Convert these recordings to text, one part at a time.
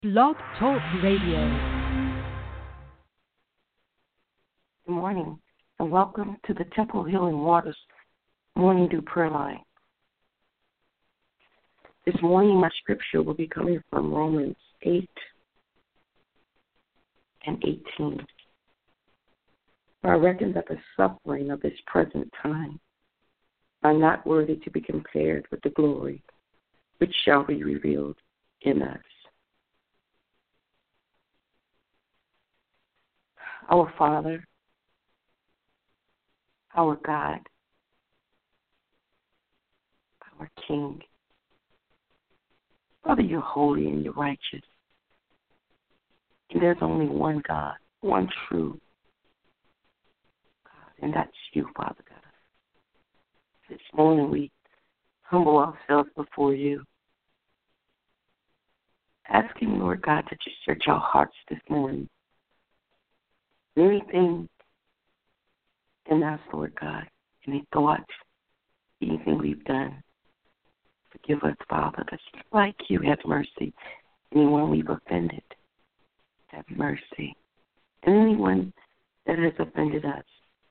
Blog Talk Radio. Good morning, and welcome to the Temple Healing Waters Morning Dew Prayer Line. This morning, my scripture will be coming from Romans 8 and 18. For I reckon that the suffering of this present time are not worthy to be compared with the glory which shall be revealed in us. Our Father, our God, our King. Father, you're holy and you're righteous. And there's only one God, one true God, and that's you, Father God. This morning we humble ourselves before you, asking, Lord God, that you search our hearts this morning. Anything in us, Lord God, any thoughts, anything we've done, forgive us, Father. That's like you. Have mercy. Anyone we've offended, have mercy. And anyone that has offended us,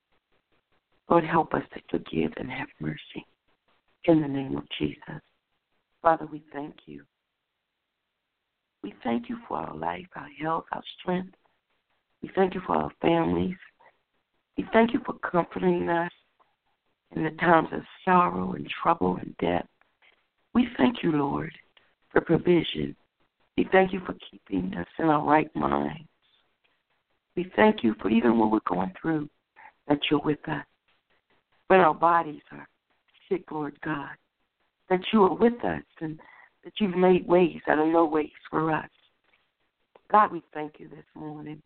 Lord, help us to forgive and have mercy. In the name of Jesus. Father, we thank you. We thank you for our life, our health, our strength. We thank you for our families. We thank you for comforting us in the times of sorrow and trouble and death. We thank you, Lord, for provision. We thank you for keeping us in our right minds. We thank you for even when we're going through, that you're with us. When our bodies are sick, Lord God, that you are with us and that you've made ways out of no ways for us. God, we thank you this morning.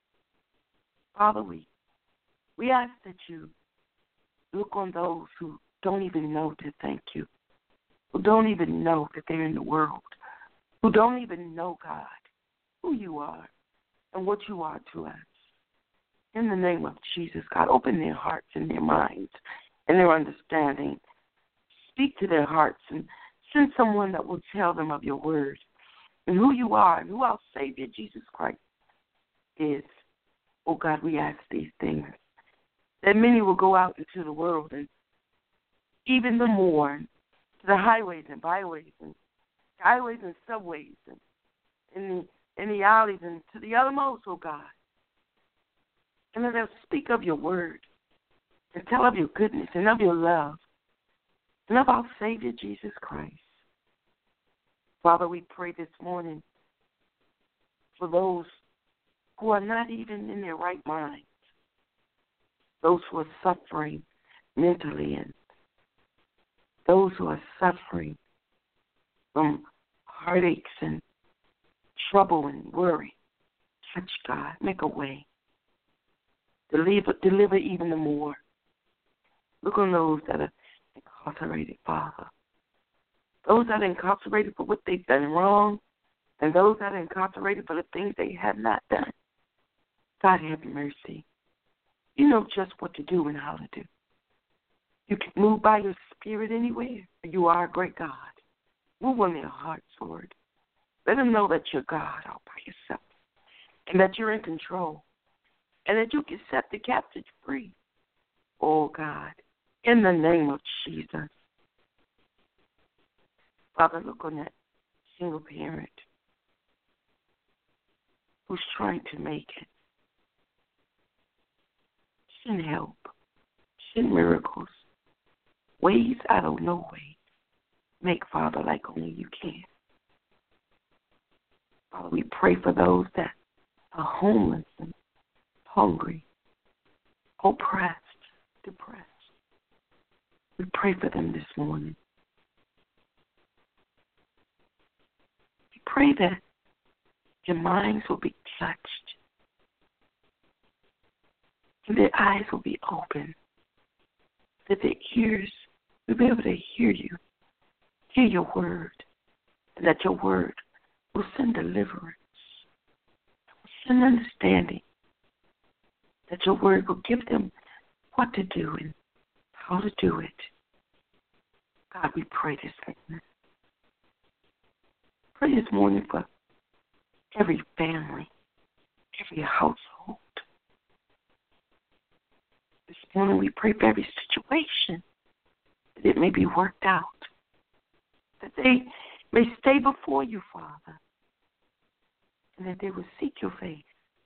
Father, we ask that you look on those who don't even know to thank you, who don't even know that they're in the world, who don't even know, God, who you are and what you are to us. In the name of Jesus, God, open their hearts and their minds and their understanding. Speak to their hearts and send someone that will tell them of your word and who you are and who our Savior, Jesus Christ, is. Oh, God, we ask these things, that many will go out into the world and even the more to the highways and byways and highways and subways and in the alleys and to the uttermost, oh, God. And that they'll speak of your word and tell of your goodness and of your love and of our Savior, Jesus Christ. Father, we pray this morning for those who are not even in their right minds, those who are suffering mentally, and those who are suffering from heartaches and trouble and worry. Touch, God, make a way. Deliver even the more. Look on those that are incarcerated, Father. Those that are incarcerated for what they've done wrong, and those that are incarcerated for the things they have not done. God, have mercy. You know just what to do and how to do. You can move by your spirit anywhere. You are a great God. Move on their hearts, Lord. Let them know that you're God all by yourself and that you're in control and that you can set the captives free. Oh, God, in the name of Jesus. Father, look on that single parent who's trying to make it. Send help. Send miracles. Ways out of no way. Make, Father, like only you can. Father, we pray for those that are homeless and hungry, oppressed, depressed. We pray for them this morning. We pray that their minds will be touched and their eyes will be open, that their ears will be able to hear you, hear your word, and that your word will send deliverance, will send understanding, that your word will give them what to do and how to do it. God, we pray this morning. Pray this morning for every family, every household. This morning we pray for every situation that it may be worked out, that they may stay before you, Father, and that they will seek your face,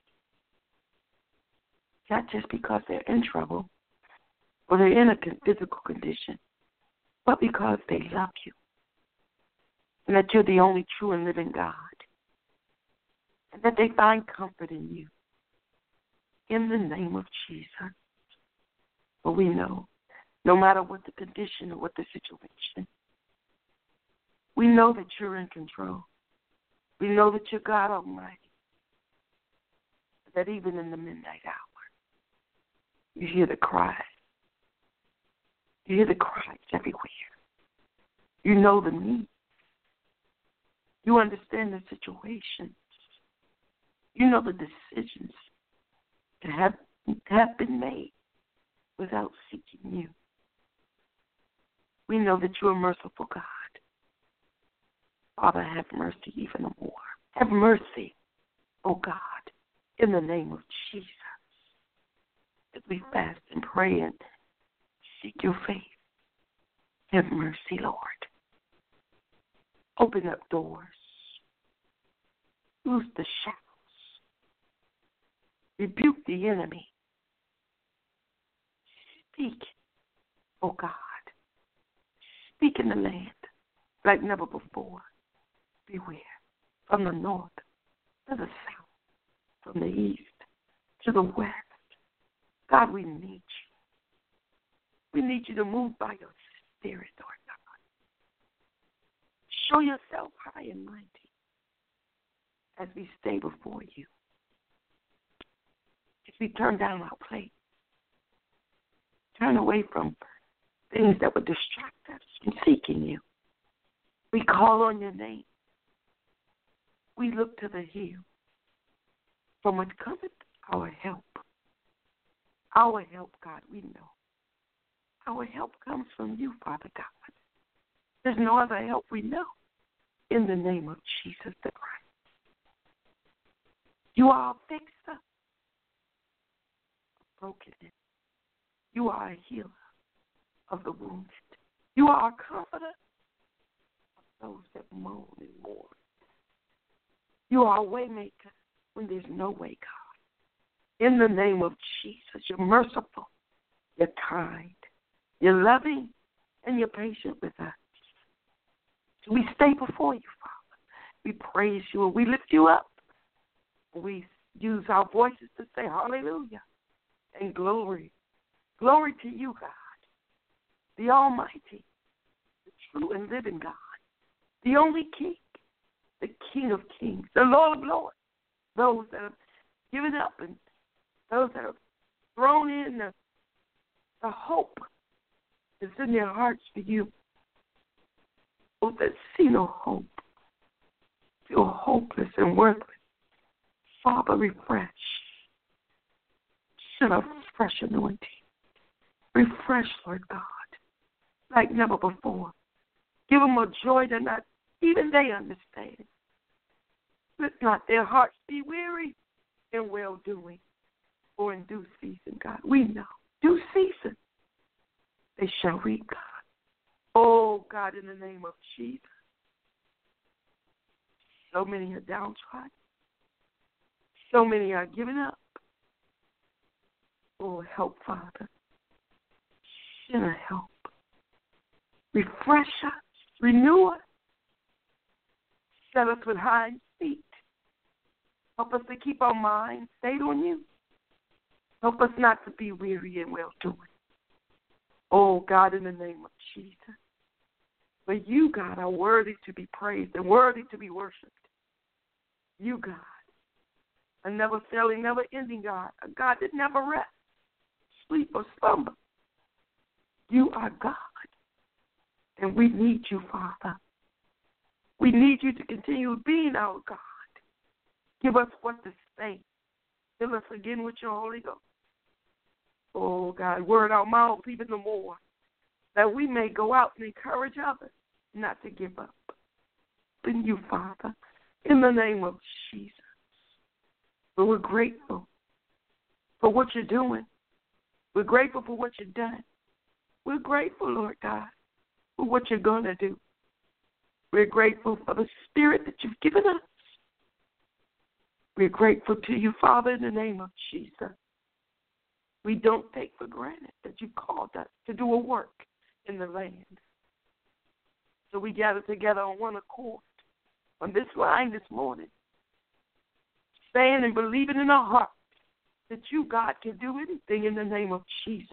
not just because they're in trouble or they're in a physical condition, but because they love you and that you're the only true and living God, and that they find comfort in you. In the name of Jesus. For we know, no matter what the condition or what the situation, we know that you're in control. We know that you're God Almighty, that even in the midnight hour, you hear the cries. You hear the cries everywhere. You know the needs. You understand the situations. You know the decisions that have been made without seeking you. We know that you are merciful, God. Father, have mercy even more. Have mercy, oh God, in the name of Jesus. As we fast and pray and seek your face, have mercy, Lord. Open up doors. Loose the shackles. Rebuke the enemy. Speak, oh God. Speak in the land like never before. Beware from the north to the south, from the east to the west. God, we need you. We need you to move by your Spirit, Lord God. Show yourself high and mighty as we stay before you. As we turn down our plate, turn away from things that would distract us from seeking you. We call on your name. We look to the hill from which cometh our help. Our help, God, we know. Our help comes from you, Father God. There's no other help we know. In the name of Jesus the Christ. You are a fixer of brokenness. You are a healer of the wounded. You are a comforter of those that moan and mourn. You are a way maker when there's no way, God. In the name of Jesus, you're merciful, you're kind, you're loving, and you're patient with us. So we stay before you, Father. We praise you and we lift you up. We use our voices to say hallelujah and glory. Glory to you, God, the Almighty, the true and living God, the only King, the King of kings, the Lord of lords, those that have given up and those that have thrown in the hope that's in their hearts for you. Those that see no hope, feel hopeless and worthless. Father, refresh. Send a fresh anointing. Refresh, Lord God, like never before. Give them a joy that not even they understand. Let not their hearts be weary in well-doing or in due season, God. We know. Due season, they shall reap, God. Oh, God, in the name of Jesus. So many are downtrodden. So many are giving up. Oh, help, Father. Send a help. Refresh us. Renew us. Set us with hind feet. Help us to keep our minds stayed on you. Help us not to be weary and well-doing. Oh, God, in the name of Jesus. For you, God, are worthy to be praised and worthy to be worshipped. You, God, a never-failing, never-ending God, a God that never rests, sleep, or slumber. You are God, and we need you, Father. We need you to continue being our God. Give us what to say. Fill us again with your Holy Ghost. Oh, God, word our mouths even the more, that we may go out and encourage others not to give up. In you, Father, in the name of Jesus. But we're grateful for what you're doing. We're grateful for what you've done. We're grateful, Lord God, for what you're going to do. We're grateful for the Spirit that you've given us. We're grateful to you, Father, in the name of Jesus. We don't take for granted that you called us to do a work in the land. So we gather together on one accord on this line this morning, saying and believing in our heart that you, God, can do anything in the name of Jesus.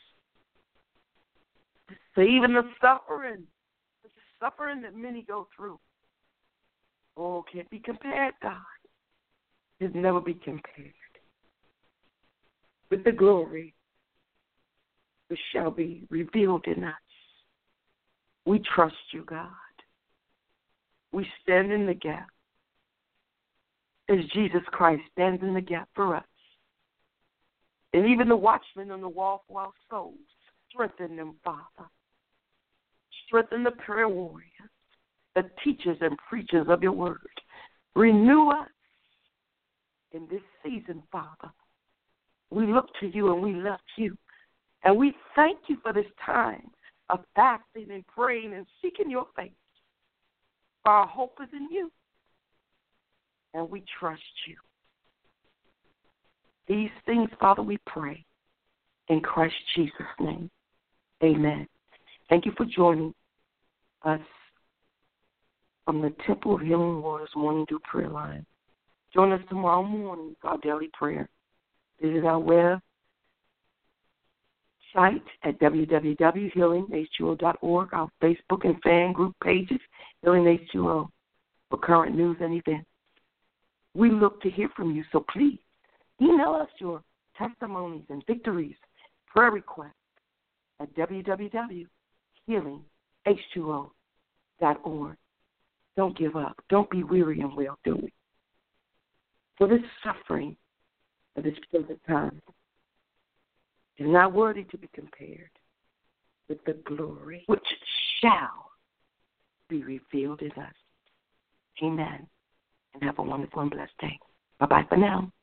So even the suffering that many go through, can't be compared, God. It can never be compared with the glory which shall be revealed in us. We trust you, God. We stand in the gap as Jesus Christ stands in the gap for us. And even the watchmen on the wall for our souls, strengthen them, Father. Strengthen the prayer warriors, the teachers and preachers of your word. Renew us in this season, Father. We look to you and we love you. And we thank you for this time of fasting and praying and seeking your face. For our hope is in you. And we trust you. These things, Father, we pray in Christ Jesus' name. Amen. Thank you for joining us from the Temple of Healing Waters Morning Dew Prayer Line. Join us tomorrow morning for our daily prayer. Visit our web site at www.healingh2o.org, our Facebook and fan group pages, Healing H2O, for current news and events. We look to hear from you, so please email us your testimonies and victories, prayer requests at www.healingh2o.org. Don't give up. Don't be weary in well-doing. For this suffering of this present time is not worthy to be compared with the glory which shall be revealed in us. Amen. And have a wonderful and blessed day. Bye-bye for now.